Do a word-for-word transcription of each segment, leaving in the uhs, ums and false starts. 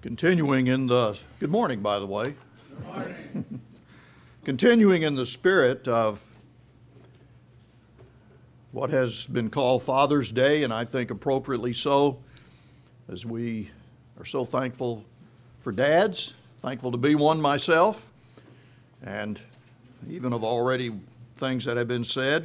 Continuing in the, good morning, by the way. Good morning. Continuing in the spirit of what has been called Father's Day, and I think appropriately so, as we are so thankful for dads, thankful to be one myself, and even of already things that have been said.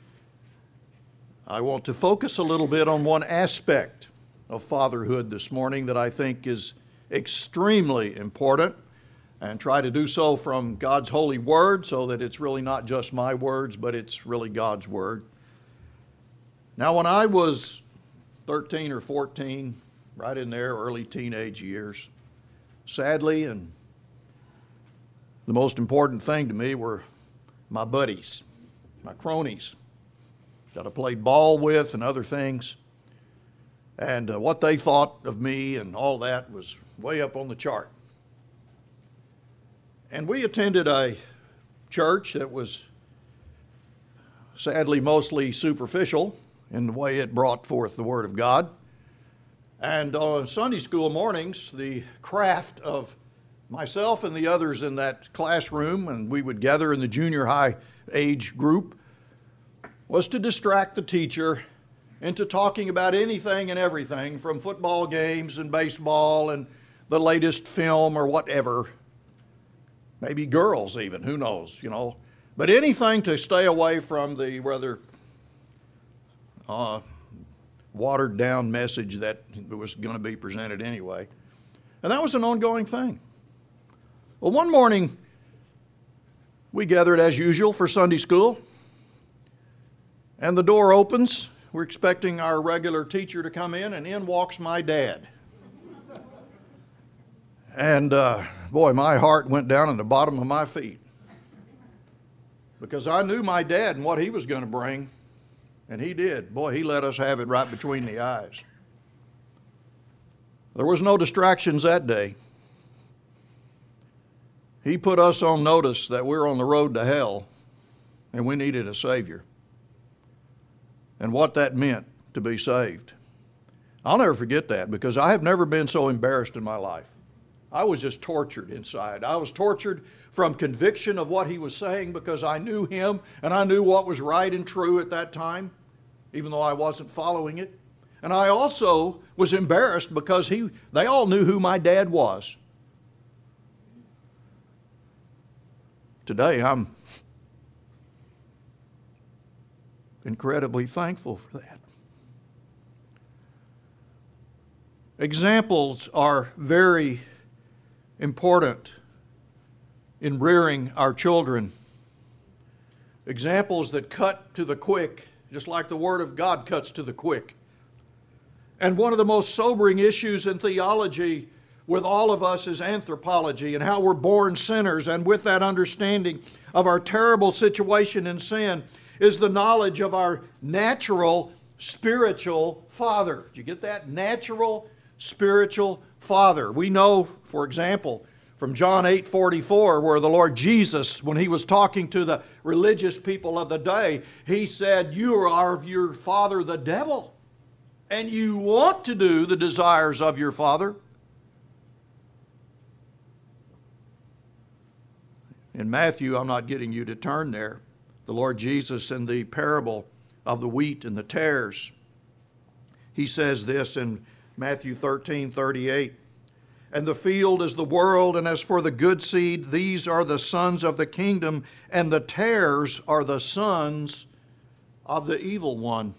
I want to focus a little bit on one aspect of fatherhood this morning that I think is extremely important, and try to do so from God's holy word so that it's really not just my words, but it's really God's word. Now, when I was thirteen or fourteen, right in there, early teenage years, sadly, and the most important thing to me were my buddies, my cronies that I played ball with and other things. And uh, what they thought of me and all that was way up on the chart. And we attended a church that was sadly mostly superficial in the way it brought forth the Word of God. And on Sunday school mornings, the craft of myself and the others in that classroom, and we would gather in the junior high age group, was to distract the teacher into talking about anything and everything, from football games and baseball and the latest film or whatever. Maybe girls even, who knows, you know. But anything to stay away from the rather uh, watered down message that was going to be presented anyway. And that was an ongoing thing. Well, one morning we gathered as usual for Sunday school, and the door opens. We're expecting our regular teacher to come in, and in walks my dad. And uh, boy, my heart went down in the bottom of my feet, because I knew my dad and what he was going to bring, and he did. Boy, he let us have it right between the eyes. There was no distractions that day. He put us on notice that we're on the road to hell, and we needed a Savior, and what that meant to be saved. I'll never forget that, because I have never been so embarrassed in my life. I was just tortured inside. I was tortured from conviction of what he was saying, because I knew him and I knew what was right and true at that time, even though I wasn't following it. And I also was embarrassed because he they all knew who my dad was. Today I'm incredibly thankful for that. Examples are very important in rearing our children. Examples that cut to the quick, just like the Word of God cuts to the quick. And one of the most sobering issues in theology with all of us is anthropology, and how we're born sinners, and with that understanding of our terrible situation in sin is the knowledge of our natural spiritual father. Did you get that? Natural spiritual father. We know, for example, from John eight forty-four, where the Lord Jesus, when he was talking to the religious people of the day, he said, "You are of your father the devil, and you want to do the desires of your father." In Matthew, I'm not getting you to turn there, the Lord Jesus, in the parable of the wheat and the tares, he says this in Matthew thirteen thirty-eight, "And the field is the world, and as for the good seed, these are the sons of the kingdom, and the tares are the sons of the evil one."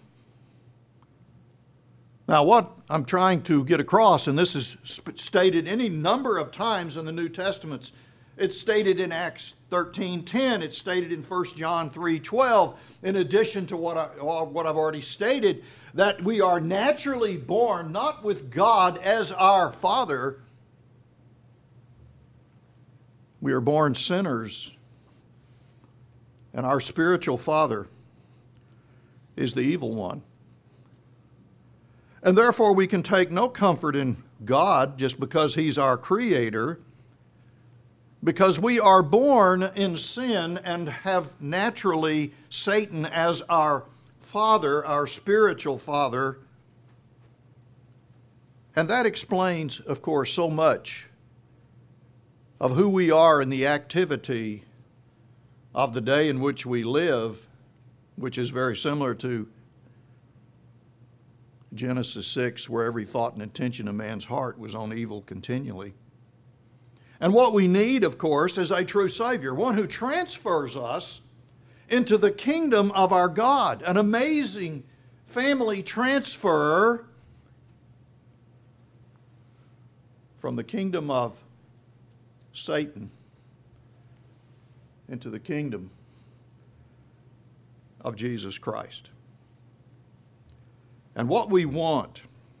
Now, what I'm trying to get across, and this is stated any number of times in the New Testaments. It's stated in Acts thirteen ten. It's stated in First John three twelve. In addition to what, I, what I've already stated, that we are naturally born not with God as our Father. We are born sinners, and our spiritual father is the evil one. And therefore we can take no comfort in God just because He's our Creator, because we are born in sin and have naturally Satan as our father, our spiritual father. And that explains, of course, so much of who we are in the activity of the day in which we live, which is very similar to Genesis six, where every thought and intention of man's heart was on evil continually. And what we need, of course, is a true Savior, one who transfers us into the kingdom of our God, an amazing family transfer from the kingdom of Satan into the kingdom of Jesus Christ. And what we want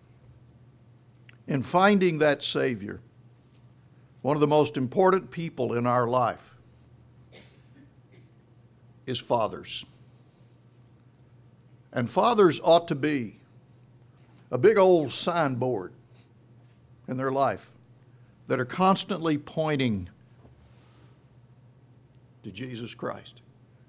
in finding that Savior, one of the most important people in our life, is fathers. And fathers ought to be a big old signboard in their life that are constantly pointing to Jesus Christ.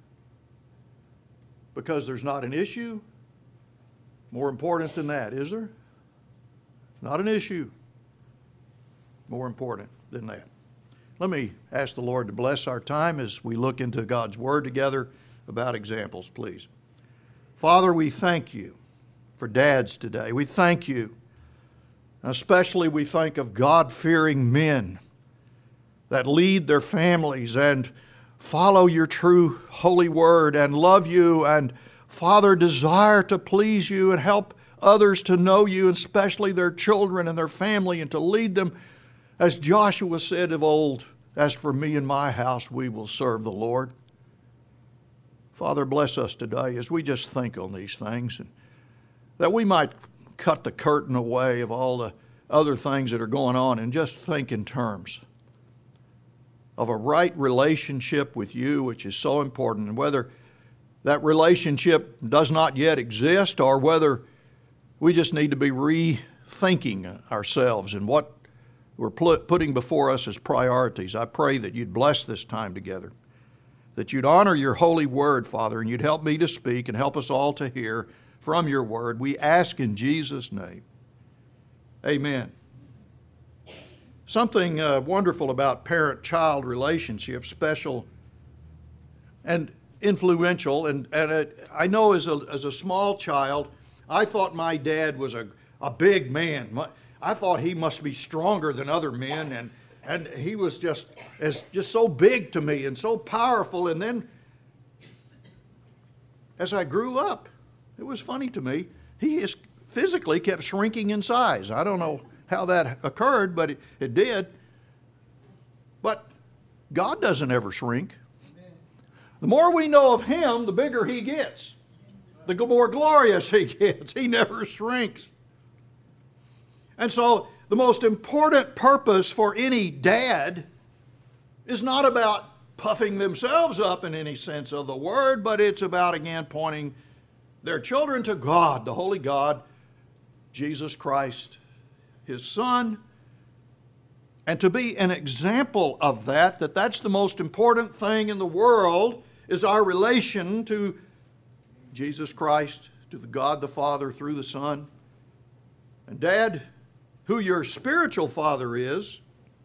Because there's not an issue more important than that, is there? Not an issue more important than that. Let me ask the Lord to bless our time as we look into God's Word together about examples, please. Father, we thank you for dads today. We thank you. Especially we think of God-fearing men that lead their families and follow your true holy word and love you and, Father, desire to please you and help others to know you, especially their children and their family, and to lead them. As Joshua said of old, as for me and my house, we will serve the Lord. Father, bless us today as we just think on these things, and that we might cut the curtain away of all the other things that are going on and just think in terms of a right relationship with you, which is so important, and whether that relationship does not yet exist or whether we just need to be rethinking ourselves and what we're putting before us as priorities. I pray that you'd bless this time together, that you'd honor your holy word, Father, and you'd help me to speak and help us all to hear from your word. We ask in Jesus' name. Amen. Something uh, wonderful about parent-child relationships, special and influential. And, and it, I know as a, as a small child, I thought my dad was a, a big man. My, I thought he must be stronger than other men, and and he was just as just so big to me and so powerful. And then, as I grew up, it was funny to me. He is physically kept shrinking in size. I don't know how that occurred, but it, it did. But God doesn't ever shrink. The more we know of Him, the bigger He gets. The more glorious He gets. He never shrinks. And so the most important purpose for any dad is not about puffing themselves up in any sense of the word, but it's about, again, pointing their children to God, the Holy God, Jesus Christ, His Son, and to be an example of that, that that's the most important thing in the world, is our relation to Jesus Christ, to the God the Father through the Son. And Dad, who your spiritual father is,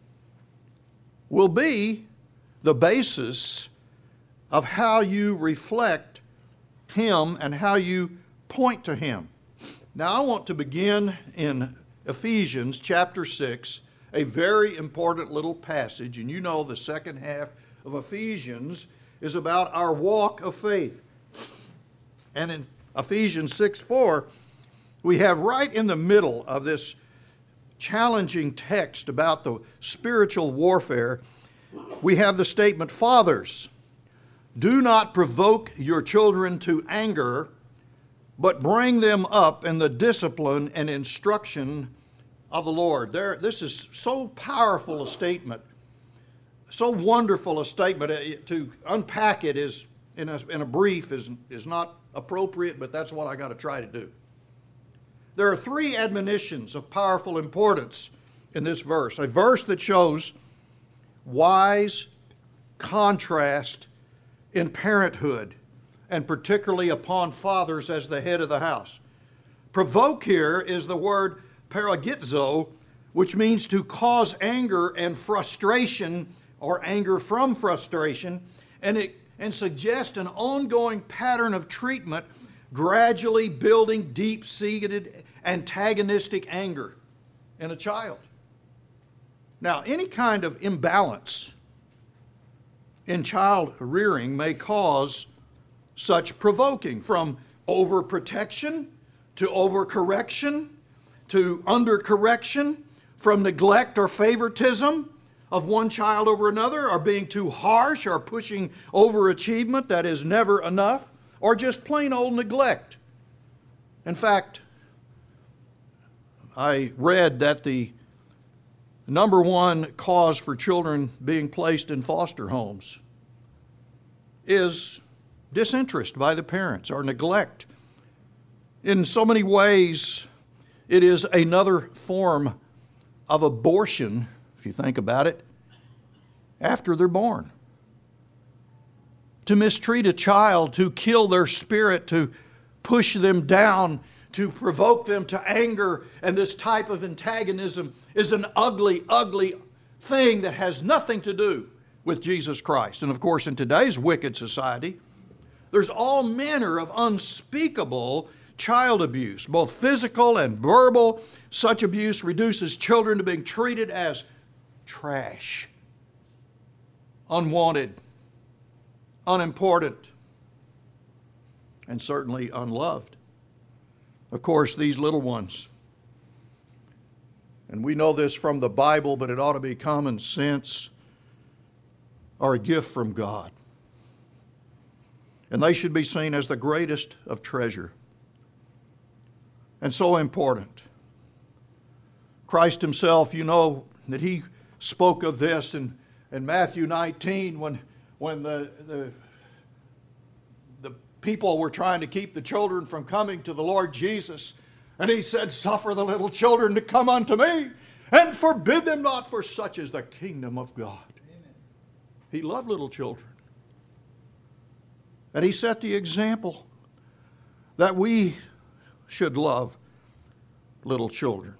will be the basis of how you reflect Him and how you point to Him. Now I want to begin in Ephesians chapter six, a very important little passage. And you know the second half of Ephesians is about our walk of faith. And in Ephesians six four, we have right in the middle of this challenging text about the spiritual warfare, we have the statement, "Fathers, do not provoke your children to anger, but bring them up in the discipline and instruction of the Lord." There, this is so powerful a statement, so wonderful a statement. To unpack it is in a, in a brief is is not appropriate, but that's what I got to try to do. There are three admonitions of powerful importance in this verse. A verse that shows wise contrast in parenthood, and particularly upon fathers as the head of the house. Provoke here is the word paragizo, which means to cause anger and frustration, or anger from frustration, and it and suggest an ongoing pattern of treatment, gradually building deep-seated antagonistic anger in a child. Now, any kind of imbalance in child rearing may cause such provoking, from overprotection to overcorrection to undercorrection, from neglect or favoritism of one child over another, or being too harsh, or pushing overachievement that is never enough, or just plain old neglect. In fact, I read that the number one cause for children being placed in foster homes is disinterest by the parents, or neglect. In so many ways, it is another form of abortion, if you think about it, after they're born. To mistreat a child, to kill their spirit, to push them down, to provoke them to anger and this type of antagonism is an ugly, ugly thing that has nothing to do with Jesus Christ. And of course, in today's wicked society, there's all manner of unspeakable child abuse, both physical and verbal. Such abuse reduces children to being treated as trash, unwanted, unimportant, and certainly unloved. Of course, these little ones, and we know this from the Bible, but it ought to be common sense, are a gift from God. And they should be seen as the greatest of treasure. And so important. Christ himself, you know that he spoke of this in, in Matthew nineteen when, when the, the, the people were trying to keep the children from coming to the Lord Jesus. And he said, "Suffer the little children to come unto me, and forbid them not, for such is the kingdom of God." Amen. He loved little children. And he set the example that we should love little children.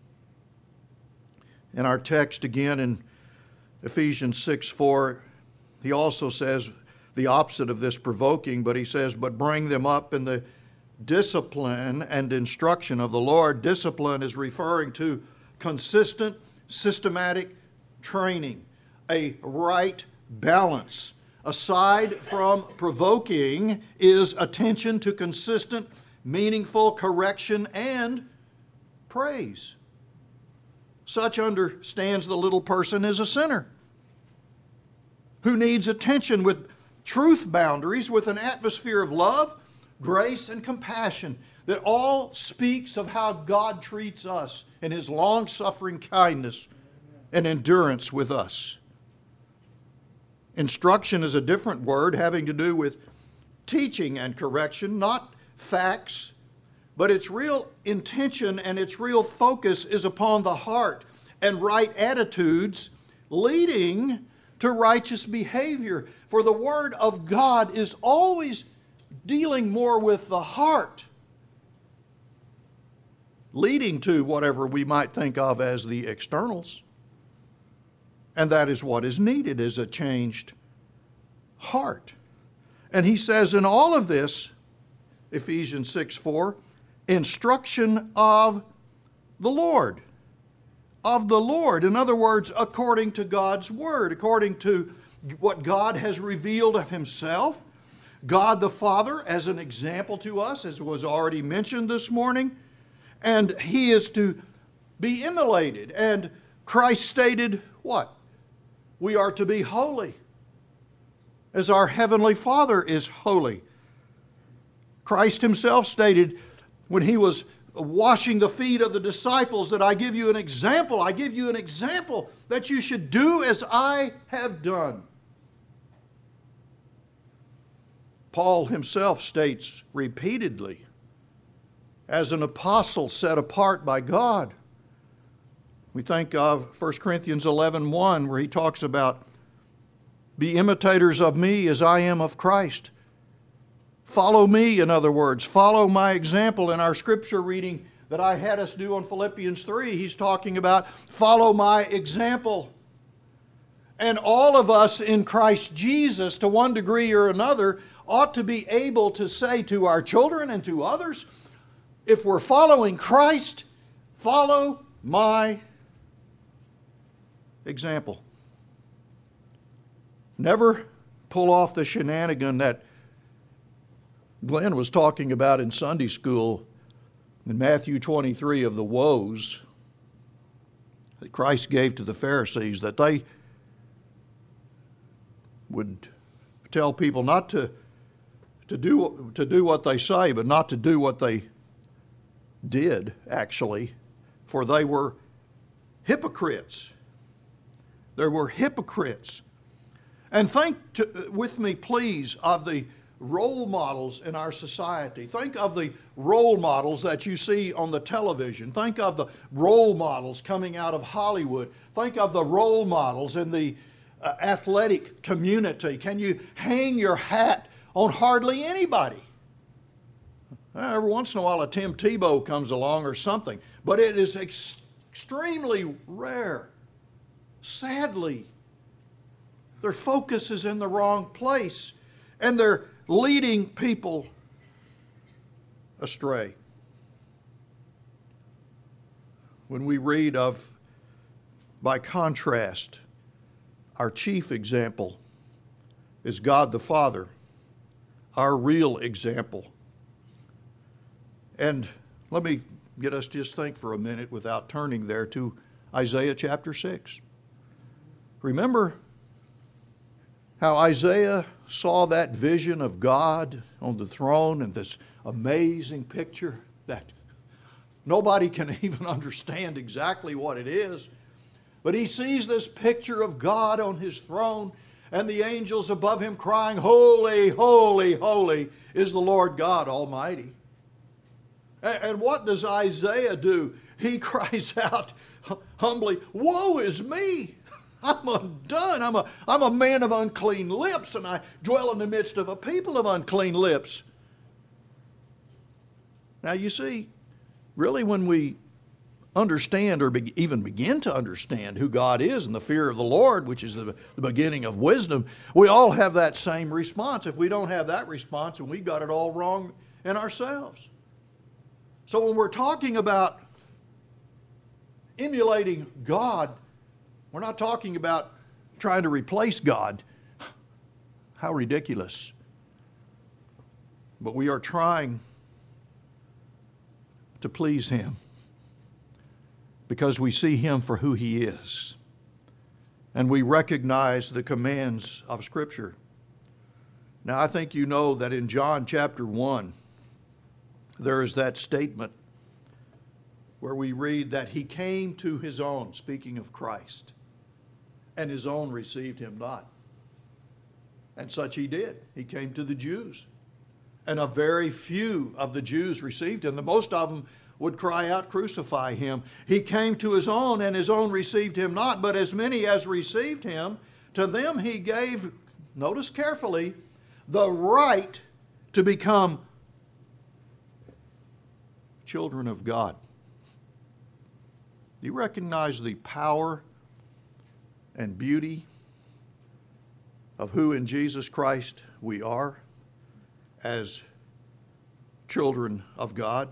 In our text again in Ephesians six four, he also says the opposite of this provoking, but he says, "But bring them up in the discipline and instruction of the Lord." Discipline is referring to consistent, systematic training, a right balance. Aside from provoking is attention to consistent, meaningful correction and praise. Such understands the little person as a sinner who needs attention with truth boundaries, with an atmosphere of love, grace, and compassion that all speaks of how God treats us in his long-suffering kindness and endurance with us. Instruction is a different word having to do with teaching and correction, not facts, but its real intention and its real focus is upon the heart and right attitudes leading to righteous behavior. For the Word of God is always dealing more with the heart, leading to whatever we might think of as the externals. And that is what is needed, is a changed heart. And he says in all of this, Ephesians six four, instruction of the Lord. Of the Lord. In other words, according to God's Word, according to what God has revealed of himself. God the Father as an example to us, as was already mentioned this morning. And he is to be emulated. And Christ stated what? We are to be holy, as our Heavenly Father is holy. Christ himself stated when he was washing the feet of the disciples that I give you an example. I give you an example that you should do as I have done. Paul himself states repeatedly, as an apostle set apart by God. We think of First Corinthians eleven one, where he talks about, be imitators of me as I am of Christ. Follow me, in other words. Follow my example. In our scripture reading that I had us do on Philippians three, he's talking about follow my example. And all of us in Christ Jesus, to one degree or another, ought to be able to say to our children and to others, if we're following Christ, follow my example. Never pull off the shenanigan that Glenn was talking about in Sunday school in Matthew twenty-three of the woes that Christ gave to the Pharisees, that they would tell people not to to do to do what they say, but not to do what they did, actually, for they were hypocrites. There were hypocrites. And think to, with me, please, of the role models in our society. Think of the role models that you see on the television. Think of the role models coming out of Hollywood. Think of the role models in the uh, athletic community. Can you hang your hat on hardly anybody? Every once in a while a Tim Tebow comes along or something, but it is ex- extremely rare. Sadly, their focus is in the wrong place, and they're leading people astray. When we read of, by contrast, our chief example is God the Father, our real example. And let me get us just think for a minute without turning there to Isaiah chapter six. Remember how Isaiah saw that vision of God on the throne and this amazing picture that nobody can even understand exactly what it is. But he sees this picture of God on his throne and the angels above him crying, "Holy, holy, holy is the Lord God Almighty." And what does Isaiah do? He cries out humbly, "Woe is me! I'm undone. I'm a, I'm a man of unclean lips, and I dwell in the midst of a people of unclean lips." Now you see, really when we understand or be, even begin to understand who God is and the fear of the Lord, which is the, the beginning of wisdom, we all have that same response. If we don't have that response, then we got it all wrong in ourselves. So when we're talking about emulating God, we're not talking about trying to replace God. How ridiculous. But we are trying to please Him because we see Him for who He is. And we recognize the commands of Scripture. Now, I think you know that in John chapter one, there is that statement where we read that He came to His own, speaking of Christ, and His own received Him not. And such He did. He came to the Jews. And a very few of the Jews received Him. The most of them would cry out, "Crucify Him." He came to His own, and His own received Him not. But as many as received Him, to them He gave, notice carefully, the right to become children of God. Do you recognize the power and beauty of who in Jesus Christ we are as children of God?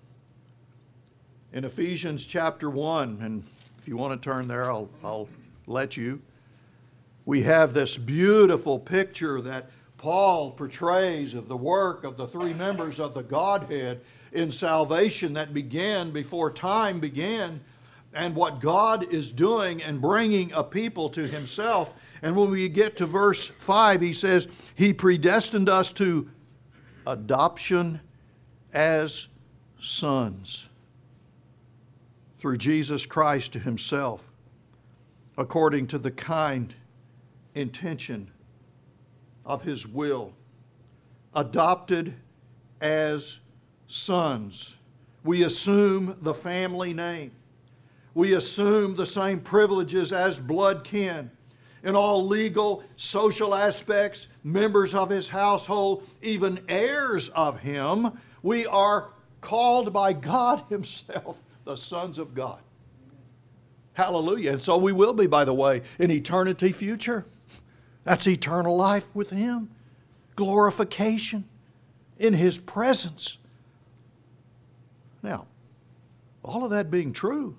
In Ephesians chapter one, and if you want to turn there, I'll, I'll let you. We have this beautiful picture that Paul portrays of the work of the three members of the Godhead in salvation that began before time began, and what God is doing and bringing a people to Himself. And when we get to verse five, he says, He predestined us to adoption as sons through Jesus Christ to Himself, according to the kind intention of His will. Adopted as sons. We assume the family name. We assume the same privileges as blood kin. In all legal, social aspects, members of His household, even heirs of Him, we are called by God Himself the sons of God. Hallelujah. And so we will be, by the way, in eternity future. That's eternal life with Him. Glorification in His presence. Now, all of that being true,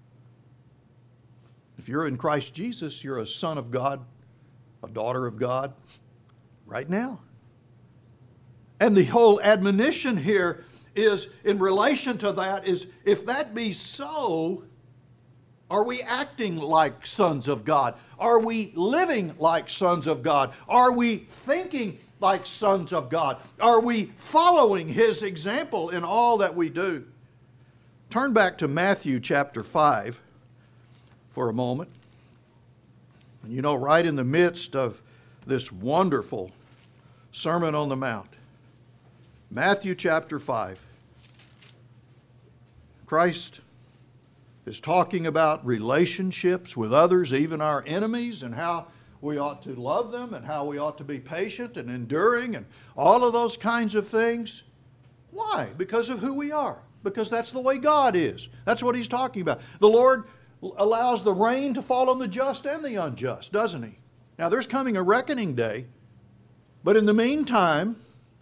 if you're in Christ Jesus, you're a son of God, a daughter of God, right now. And the whole admonition here is, in relation to that, is if that be so, are we acting like sons of God? Are we living like sons of God? Are we thinking like sons of God? Are we following His example in all that we do? Turn back to Matthew chapter five for a moment. And you know, right in the midst of this wonderful Sermon on the Mount, Matthew chapter five, Christ is talking about relationships with others, even our enemies, and how we ought to love them and how we ought to be patient and enduring and all of those kinds of things. Why? Because of who we are. Because that's the way God is. That's what He's talking about. The Lord allows the rain to fall on the just and the unjust, doesn't He? Now, there's coming a reckoning day, but in the meantime,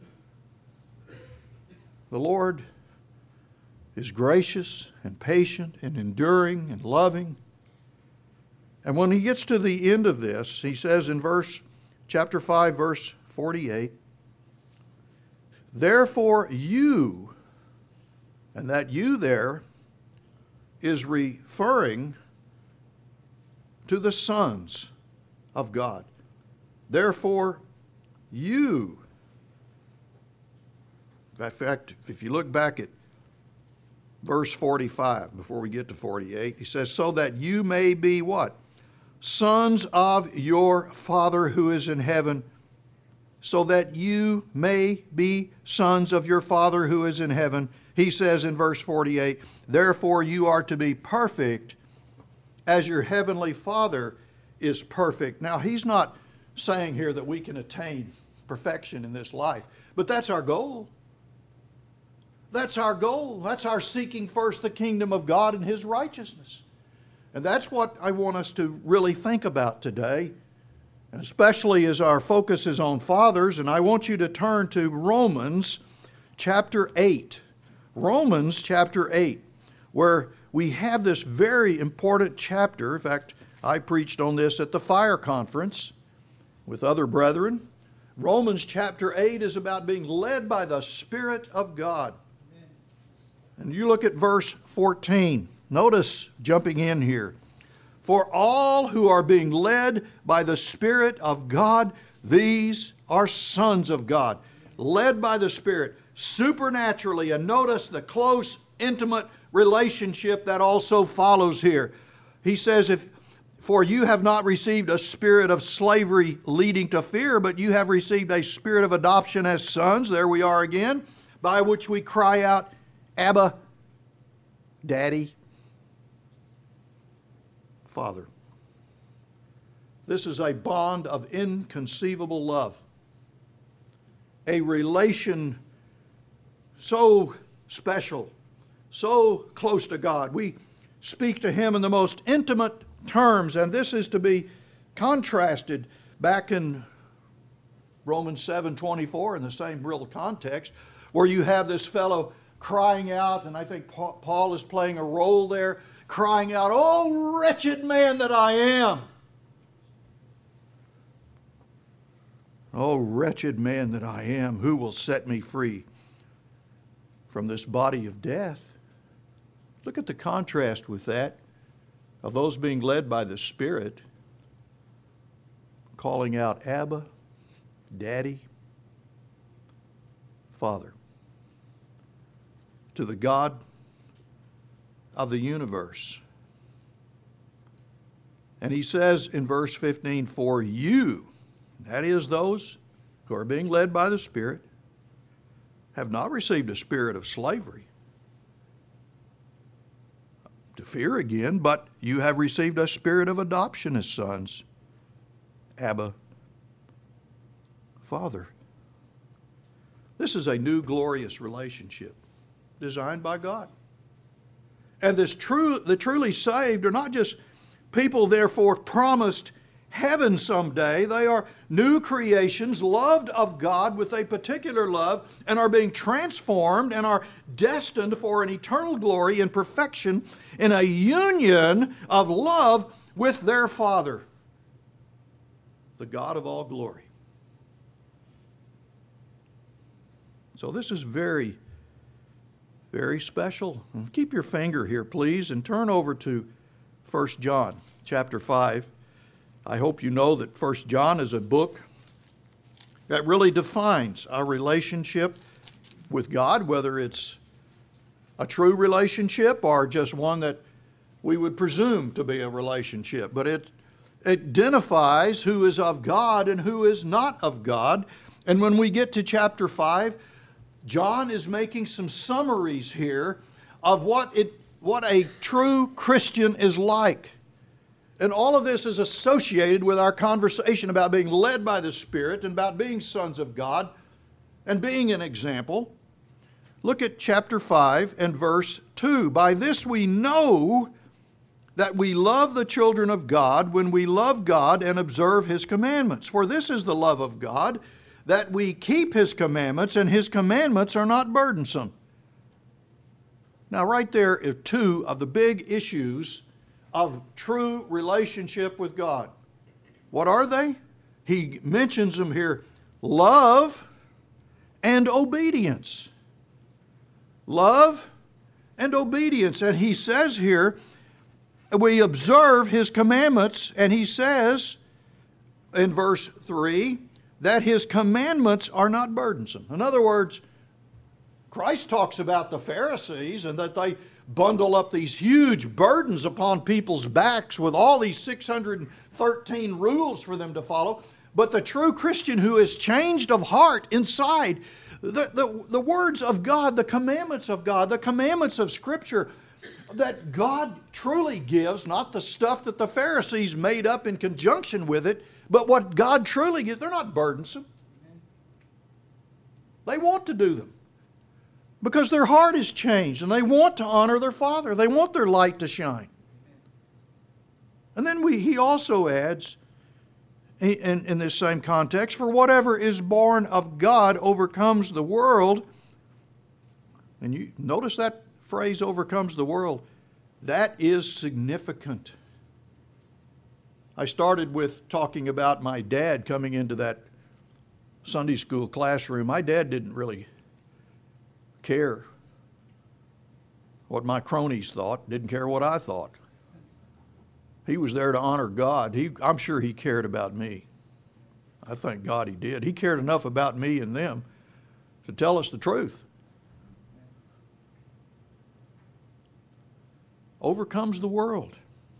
the Lord is gracious and patient and enduring and loving. And when He gets to the end of this, He says in verse chapter five, verse forty-eight, therefore you, and that you there is referring to the sons of God. Therefore you, in fact, if you look back at verse forty-five, before we get to forty-eight, He says, so that you may be what? Sons of your Father who is in heaven. So that you may be sons of your Father who is in heaven. He says in verse forty-eight, therefore you are to be perfect as your heavenly Father is perfect. Now, He's not saying here that we can attain perfection in this life, but that's our goal. That's our goal. That's our seeking first the kingdom of God and His righteousness. And that's what I want us to really think about today, and especially as our focus is on fathers. And I want you to turn to Romans chapter eight. Romans chapter eight, where we have this very important chapter. In fact, I preached on this at the fire conference with other brethren. Romans chapter eight is about being led by the Spirit of God. And you look at verse fourteen. Notice, jumping in here, for all who are being led by the Spirit of God, these are sons of God. Led by the Spirit, supernaturally. And notice the close, intimate relationship that also follows here. He says, if for you have not received a spirit of slavery leading to fear, but you have received a spirit of adoption as sons, there we are again, by which we cry out, Abba, Daddy, Father. This is a bond of inconceivable love. A relation so special, so close to God. We speak to Him in the most intimate terms, and this is to be contrasted back in Romans seven twenty-four in the same real context, where you have this fellow crying out, and I think Paul is playing a role there, crying out, "Oh, wretched man that I am! Oh, wretched man that I am, who will set me free from this body of death?" Look at the contrast with that, of those being led by the Spirit, calling out, Abba, Daddy, Father, to the God of the universe. And he says in verse fifteen, for you, that is those who are being led by the Spirit, have not received a spirit of slavery to fear again, but you have received a spirit of adoption as sons. Abba, Father. This is a new glorious relationship. designed by God. And this true, the truly saved are not just people, therefore, promised heaven someday. They are new creations, loved of God with a particular love, and are being transformed and are destined for an eternal glory and perfection in a union of love with their Father, the God of all glory. So this is very, very special. Keep your finger here, please, and turn over to First John chapter five. I hope you know that First John is a book that really defines our relationship with God, whether it's a true relationship or just one that we would presume to be a relationship. But it identifies who is of God and who is not of God. And when we get to chapter five, John is making some summaries here of what it what a true Christian is like. And all of this is associated with our conversation about being led by the Spirit and about being sons of God and being an example. Look at chapter five and verse two. By this we know that we love the children of God when we love God and observe His commandments. For this is the love of God, that we keep His commandments, and His commandments are not burdensome. Now right there are two of the big issues of true relationship with God. What are they? He mentions them here. Love and obedience. Love and obedience. And he says here, we observe His commandments, and he says in verse three that His commandments are not burdensome. In other words, Christ talks about the Pharisees and that they bundle up these huge burdens upon people's backs with all these six hundred thirteen rules for them to follow. But the true Christian who is changed of heart inside, the, the, the words of God, the commandments of God, the commandments of Scripture that God truly gives, not the stuff that the Pharisees made up in conjunction with it, but what God truly gives, they're not burdensome. They want to do them, because their heart is changed and they want to honor their Father. They want their light to shine. And then we, he also adds, in, in this same context, for whatever is born of God overcomes the world. And you notice that phrase, overcomes the world. That is significant. I started with talking about my dad coming into that Sunday school classroom. My dad didn't really care what my cronies thought, didn't care what I thought. He was there to honor God. He, I'm sure he cared about me. I thank God he did. He cared enough about me and them to tell us the truth. Overcomes the world.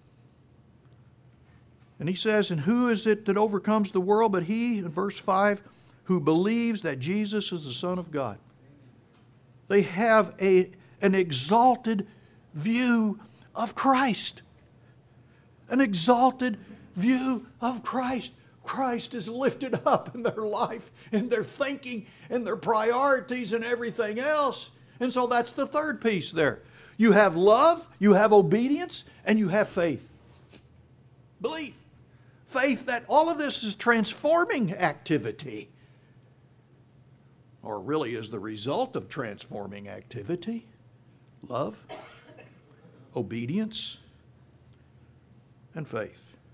And he says, and who is it that overcomes the world but he, in verse five, who believes that Jesus is the Son of God? They have a, an exalted view of Christ. An exalted view of Christ. Christ is lifted up in their life, in their thinking, in their priorities, and everything else. And so that's the third piece there. You have love, you have obedience, and you have faith. Belief. Faith that all of this is transforming activity. Or really is the result of transforming activity. Love, obedience, and faith.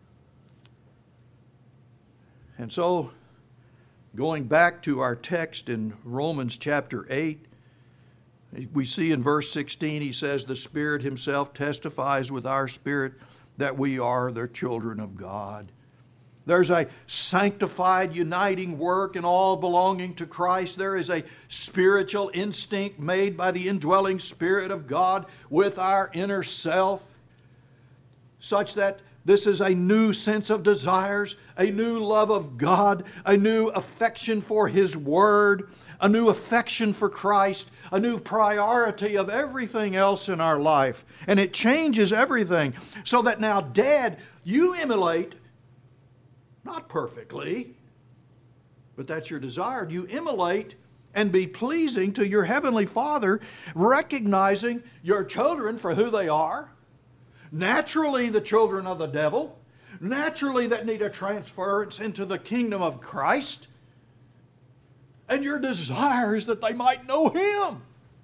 And so, going back to our text in Romans chapter eight, we see in verse sixteen, he says, the Spirit Himself testifies with our spirit that we are the children of God. There's a sanctified, uniting work in all belonging to Christ. There is a spiritual instinct made by the indwelling Spirit of God with our inner self, such that this is a new sense of desires, a new love of God, a new affection for His Word, a new affection for Christ, a new priority of everything else in our life. And it changes everything. So that now, Dad, you emulate, not perfectly, but that's your desire, you emulate and be pleasing to your Heavenly Father, recognizing your children for who they are, naturally the children of the devil, naturally that need a transference into the kingdom of Christ, and your desire is that they might know Him.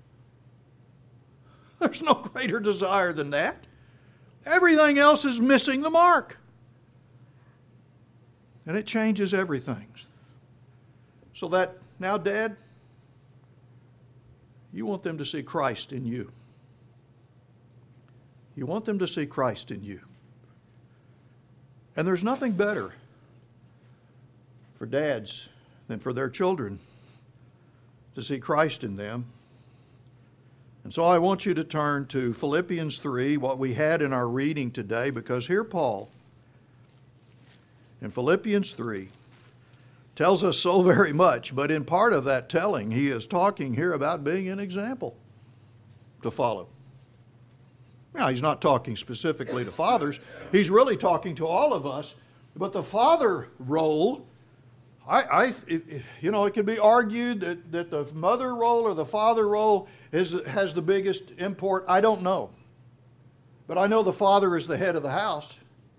There's no greater desire than that. Everything else is missing the mark. And it changes everything. So that now, Dad, you want them to see Christ in you. You want them to see Christ in you. And there's nothing better for dads than for their children to see Christ in them. And so I want you to turn to Philippians three, what we had in our reading today, because here Paul, in Philippians three, tells us so very much, but in part of that telling, he is talking here about being an example to follow. Now, he's not talking specifically to fathers. He's really talking to all of us. But the father role, I, I it, you know, it can be argued that, that the mother role or the father role is, has the biggest import. I don't know. But I know the father is the head of the house.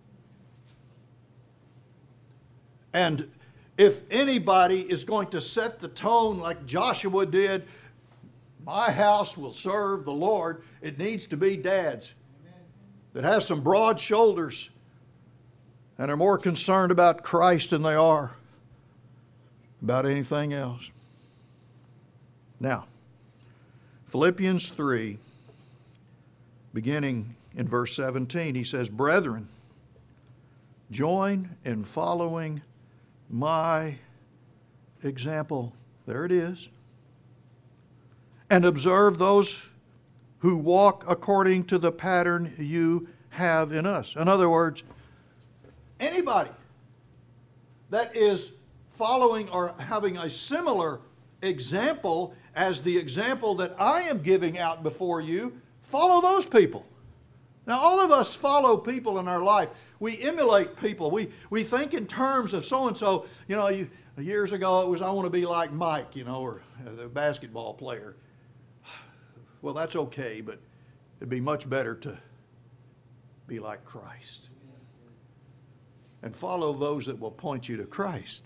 And if anybody is going to set the tone like Joshua did, my house will serve the Lord, it needs to be dads that have some broad shoulders and are more concerned about Christ than they are about anything else. Now, Philippians three, beginning in verse seventeen, he says, "Brethren, join in following my example." There it is. "And observe those who walk according to the pattern you have in us." In other words, anybody that is following or having a similar example as the example that I am giving out before you, follow those people. Now, all of us follow people in our life. We emulate people. We we think in terms of so-and-so. You know, you, years ago it was, I want to be like Mike, you know, or the basketball player. Well, that's okay, but it'd be much better to be like Christ. And follow those that will point you to Christ.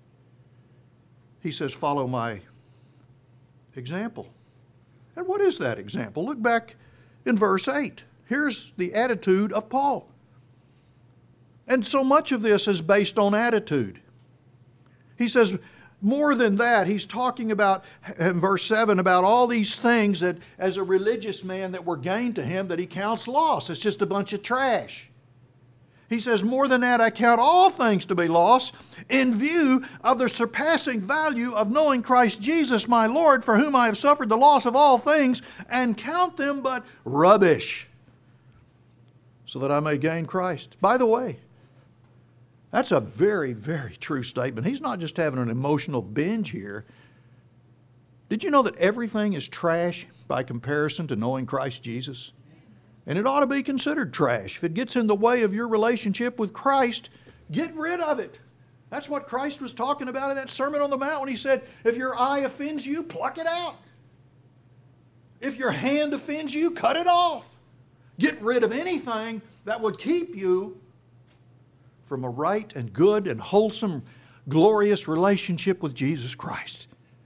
He says, follow my example. And what is that example? Look back in verse eight. Here's the attitude of Paul. And so much of this is based on attitude. He says, more than that, he's talking about, in verse seven, about all these things that, as a religious man, that were gained to him, that he counts loss. It's just a bunch of trash. He says, more than that, I count all things to be lost in view of the surpassing value of knowing Christ Jesus my Lord, for whom I have suffered the loss of all things, and count them but rubbish, so that I may gain Christ. By the way, that's a very, very true statement. He's not just having an emotional binge here. Did you know that everything is trash by comparison to knowing Christ Jesus? And it ought to be considered trash. If it gets in the way of your relationship with Christ, get rid of it. That's what Christ was talking about in that Sermon on the Mount when he said, if your eye offends you, pluck it out. If your hand offends you, cut it off. Get rid of anything that would keep you from a right and good and wholesome, glorious relationship with Jesus Christ.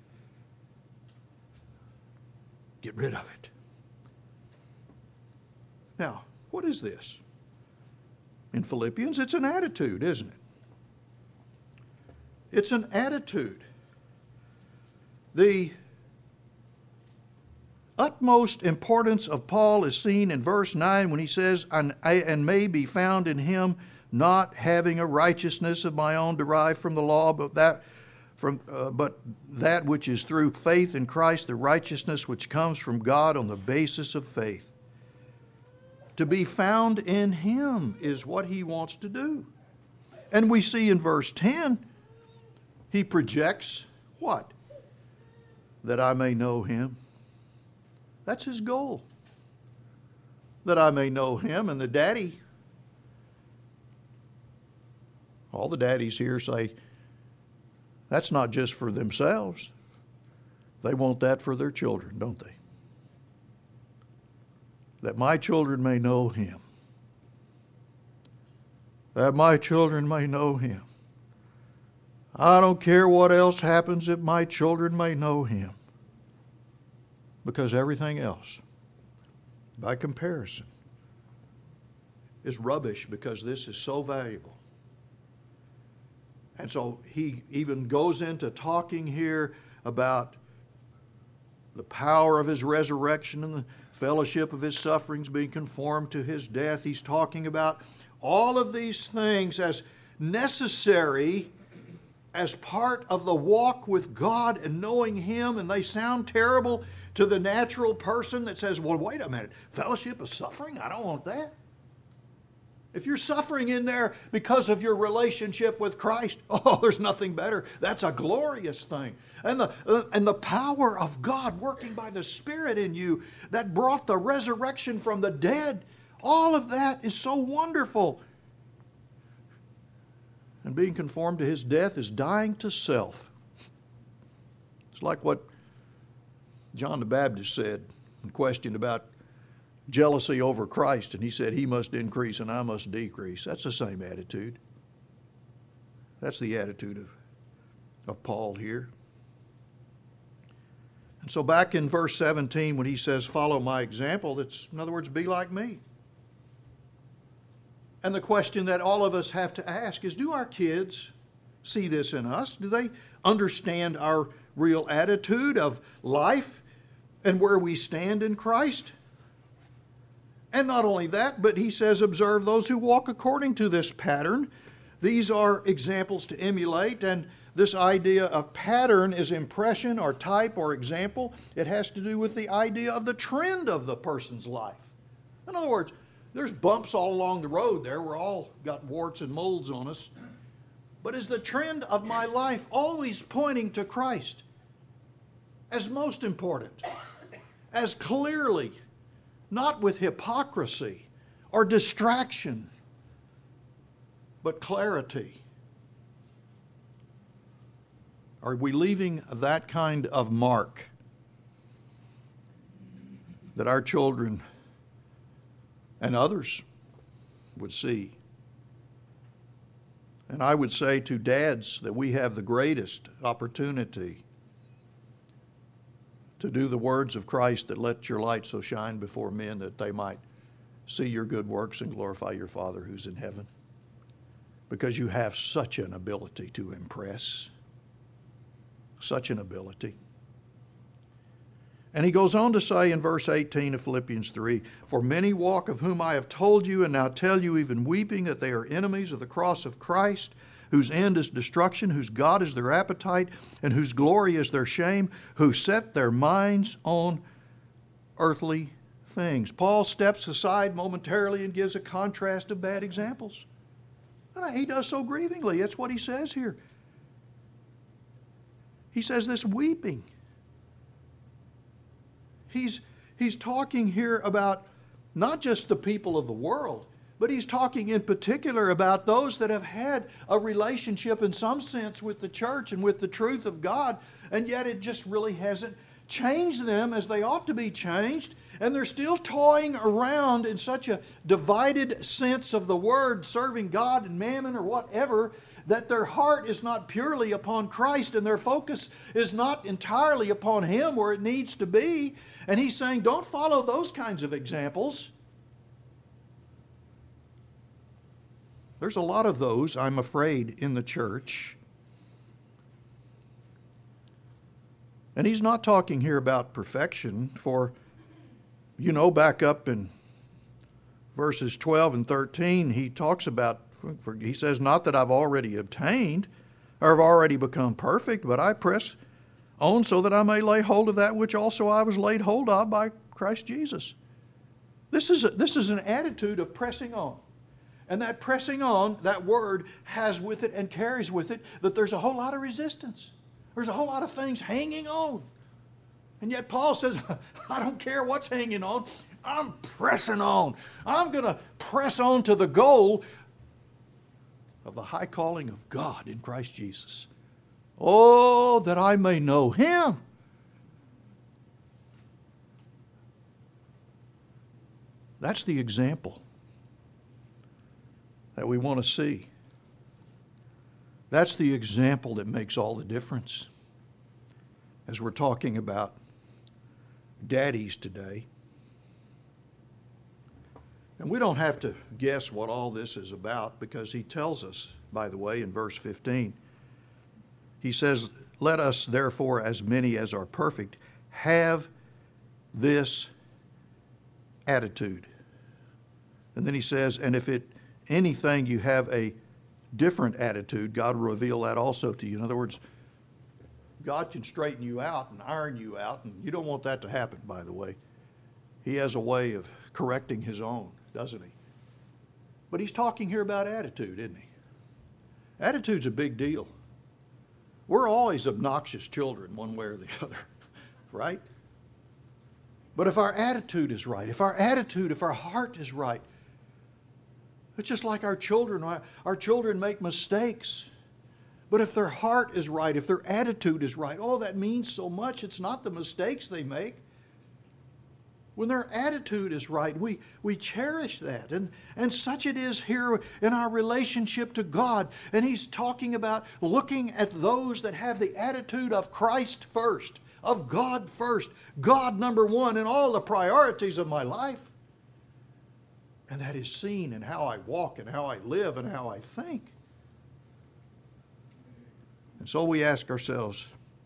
Get rid of it. Now, what is this? In Philippians, it's an attitude, isn't it? It's an attitude. The utmost importance of Paul is seen in verse nine when he says, and, and may be found in him, not having a righteousness of my own derived from the law, but that from uh, but that which is through faith in Christ, the righteousness which comes from God on the basis of faith. To be found in him is what he wants to do. And we see in verse ten, he projects what? That I may know him. That's his goal. That I may know him. And the daddy, all the daddies here say, that's not just for themselves. They want that for their children, don't they? That my children may know Him. That my children may know Him. I don't care what else happens if my children may know Him. Because everything else, by comparison, is rubbish, because this is so valuable. And so he even goes into talking here about the power of His resurrection and the fellowship of His sufferings, being conformed to His death. He's talking about all of these things as necessary as part of the walk with God and knowing Him. And they sound terrible to the natural person that says, well, wait a minute, fellowship of suffering? I don't want that. If you're suffering in there because of your relationship with Christ, oh, there's nothing better. That's a glorious thing. And the uh, and the power of God working by the Spirit in you that brought the resurrection from the dead, all of that is so wonderful. And being conformed to His death is dying to self. It's like what John the Baptist said and questioned about jealousy over Christ, and he said, He must increase and I must decrease. That's the same attitude. That's the attitude of, of Paul here. And so back in verse seventeen, when he says, follow my example, that's, in other words, be like me. And the question that all of us have to ask is, do our kids see this in us? Do they understand our real attitude of life and where we stand in Christ? And not only that, but he says, observe those who walk according to this pattern. These are examples to emulate, and this idea of pattern is impression or type or example. It has to do with the idea of the trend of the person's life. In other words, there's bumps all along the road there. We're all got warts and molds on us. But is the trend of my life always pointing to Christ as most important, as clearly, not with hypocrisy or distraction, but clarity? Are we leaving that kind of mark that our children and others would see? And I would say to dads that we have the greatest opportunity to do the words of Christ, that let your light so shine before men that they might see your good works and glorify your Father who's in heaven. Because you have such an ability to impress. Such an ability. And he goes on to say in verse eighteen of Philippians three, for many walk, of whom I have told you and now tell you even weeping, that they are enemies of the cross of Christ, whose end is destruction, whose God is their appetite, and whose glory is their shame, who set their minds on earthly things. Paul steps aside momentarily and gives a contrast of bad examples. And he does so grievingly. That's what he says here. He says this weeping. He's, he's talking here about not just the people of the world, but he's talking in particular about those that have had a relationship in some sense with the church and with the truth of God, and yet it just really hasn't changed them as they ought to be changed, and they're still toying around in such a divided sense of the word, serving God and mammon or whatever, that their heart is not purely upon Christ and their focus is not entirely upon Him where it needs to be. And he's saying, don't follow those kinds of examples. There's a lot of those, I'm afraid, in the church. And he's not talking here about perfection, for, you know, back up in verses twelve and thirteen, he talks about, he says, not that I've already obtained or have already become perfect, but I press on so that I may lay hold of that which also I was laid hold of by Christ Jesus. This is a, this is an attitude of pressing on. And that pressing on, that word has with it and carries with it that there's a whole lot of resistance. There's a whole lot of things hanging on. And yet Paul says, I don't care what's hanging on. I'm pressing on. I'm going to press on to the goal of the high calling of God in Christ Jesus. Oh, that I may know Him That's the example that we want to see. That's the example that makes all the difference as we're talking about daddies today. And we don't have to guess what all this is about, because he tells us, by the way, in verse fifteen. He says, "Let us therefore, as many as are perfect, have this attitude." And then he says, "And if it anything you have a different attitude, God will reveal that also to you." In other words, God can straighten you out and iron you out, and you don't want that to happen, by the way. He has a way of correcting his own, doesn't he? But he's talking here about attitude, isn't he? Attitude's a big deal. We're always obnoxious children, one way or the other, right? But if our attitude is right, if our attitude, if our heart is right, it's just like our children. Our children make mistakes. But if their heart is right, if their attitude is right, oh, that means so much. It's not the mistakes they make. When their attitude is right, we, we cherish that. And, and such it is here in our relationship to God. And he's talking about looking at those that have the attitude of Christ first, of God first, God number one in all the priorities of my life. And that is seen in how I walk and how I live and how I think. And so we ask ourselves,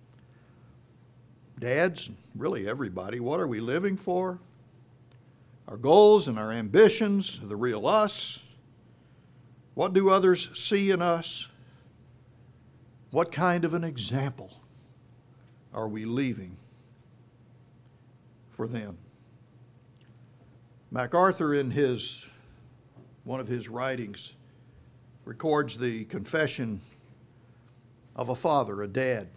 dads, really everybody, what are we living for? Our goals and our ambitions, the real us. What do others see in us? What kind of an example are we leaving for them? MacArthur, in his one of his writings, records the confession of a father, a dad.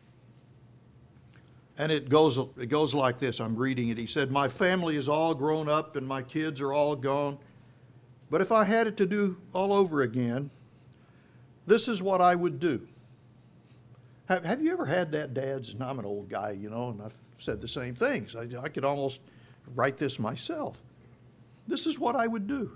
And it goes it goes like this. I'm reading it. He said, "My family is all grown up and my kids are all gone. But if I had it to do all over again, this is what I would do." Have, have you ever had that, dads? And I'm an old guy, you know, and I've said the same things. I, I could almost write this myself. This is what I would do.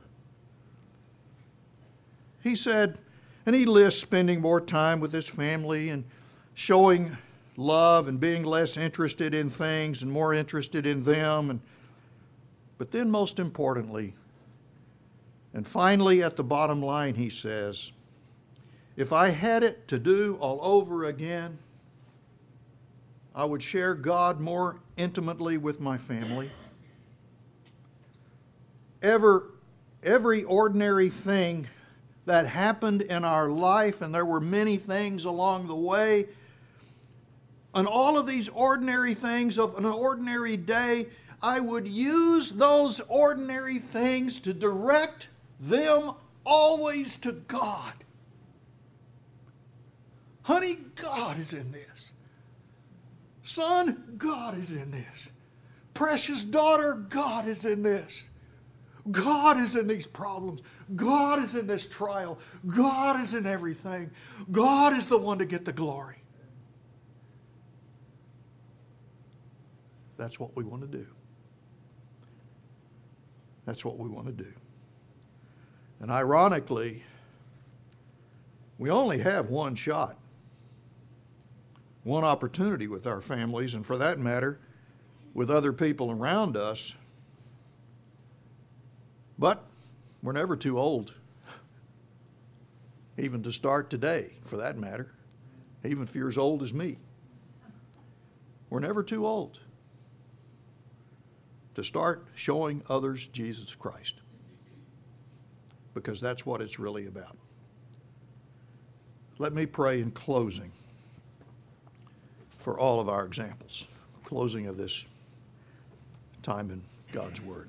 He said, and he lists spending more time with his family and showing love and being less interested in things and more interested in them. And but then most importantly, and finally at the bottom line, he says, if I had it to do all over again, I would share God more intimately with my family. Ever, every ordinary thing that happened in our life, and there were many things along the way, and all of these ordinary things of an ordinary day, I would use those ordinary things to direct them always to God. Honey, God is in this. Son, God is in this. Precious daughter, God is in this. God is in these problems. God is in this trial. God is in everything. God is the one to get the glory. That's what we want to do. That's what we want to do. And ironically, we only have one shot, one opportunity with our families, and for that matter, with other people around us. But we're never too old, even to start today, for that matter, even if you're as old as me. We're never too old to start showing others Jesus Christ, because that's what it's really about. Let me pray in closing for all of our examples, closing of this time in God's Word.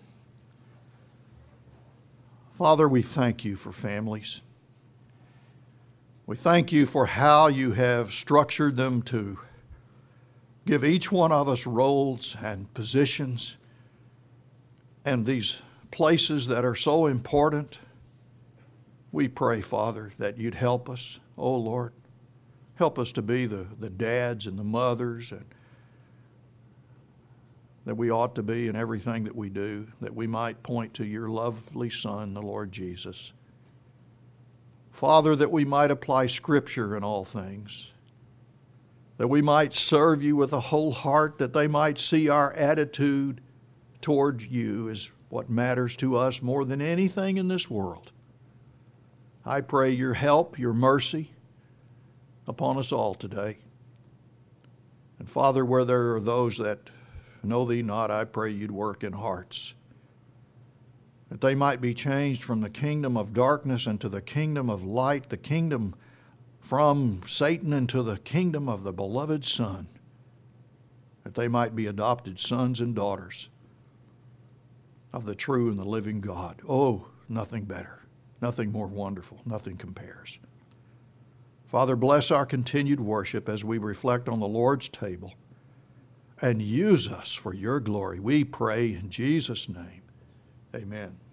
Father, we thank you for families. We thank you for how you have structured them to give each one of us roles and positions and these places that are so important. We pray, Father, that you'd help us, oh Lord. Help us to be the, the dads and the mothers and that we ought to be in everything that we do, that we might point to your lovely Son, the Lord Jesus. Father, that we might apply Scripture in all things, that we might serve you with a whole heart, that they might see our attitude toward you is what matters to us more than anything in this world. I pray your help, your mercy upon us all today. And Father, where there are those that know thee not, I pray you'd work in hearts, that they might be changed from the kingdom of darkness into the kingdom of light, the kingdom from Satan into the kingdom of the beloved Son, that they might be adopted sons and daughters of the true and the living God. Oh, nothing better, nothing more wonderful, nothing compares. Father, bless our continued worship as we reflect on the Lord's table, and use us for your glory. We pray in Jesus' name. Amen.